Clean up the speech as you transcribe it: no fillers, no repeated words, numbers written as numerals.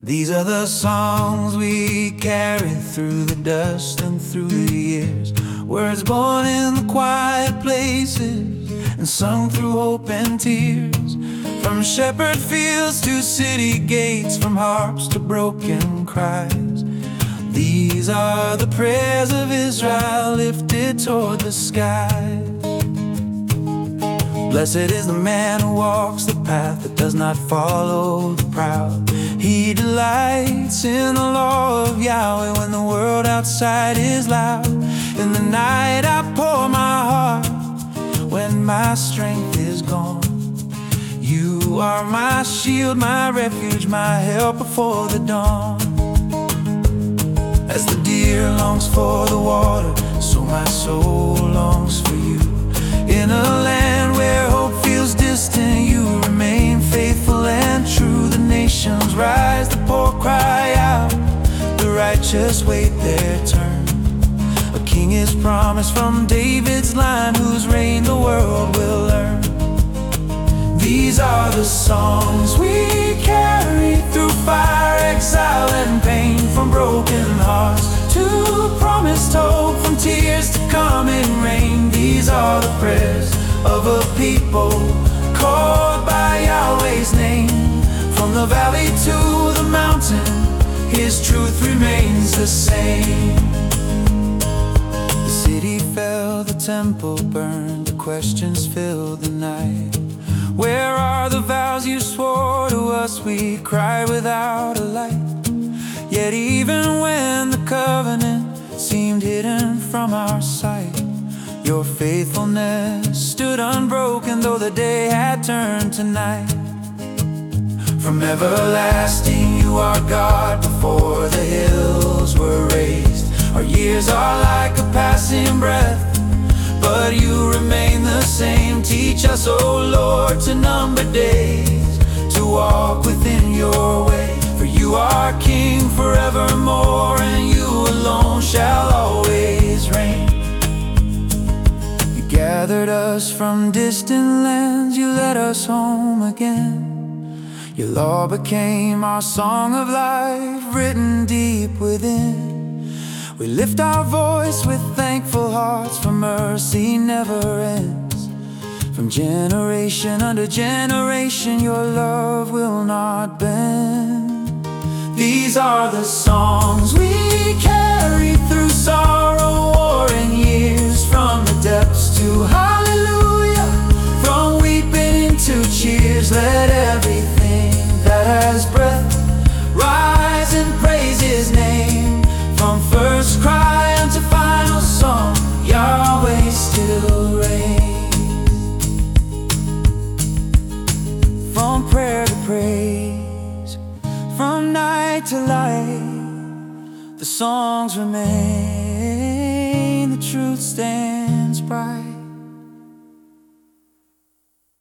These are the songs we carry through the dust and through the years. Words born in the quiet places and sung through hope and tears. From shepherd fields to city gates, from harps to broken cries. These are the prayers of Israel lifted toward the skies. Blessed is the man who walks the path that does not follow the proud. He delights in the law of Yahweh when the world outside is loud. In the night I pour my heart when my strength is gone. You are my shield, my refuge, my help before the dawn. As the deer longs for the water, so my soul longs for you. In a land where hope feels distant, you remain faithful and true. The nations rise, the poor cry out, the righteous wait their turn. A king is promised from David's line, whose reign the world will learn. These are the songs we carry through fire, exile and pain. From broken hearts to promised hope, from tears to coming rain. These are the prayers of a people called by Yahweh's name. From the valley to the mountain, His truth remains the same. The city fell, the temple burned, the questions filled the night. Where are the vows you swore to us? We cry without a light. Yet even when the covenant seemed hidden from our sight, your faithfulness stood unbroken, though the day had turned to night. From everlasting you are God, before the hills were raised. Our years are like a passing breath, but you remain the same. Teach us, O Lord, to number days, to walk within your way. For you are King forevermore, and you alone shall always reign. You gathered us from distant lands, you led us home again. Your law became our song of life, written deep within. We lift our voice with thankful hearts, for mercy never ends. From generation unto generation, your love will not bend. These are the songs we carry through sorrow, war, and years. From the depths to hallelujah, from weeping into cheers. Let everything that has breath rise and praise His name. From first cry unto final song, Yahweh still reigns. From prayer to praise, from night to light, the songs remain, the truth stands bright.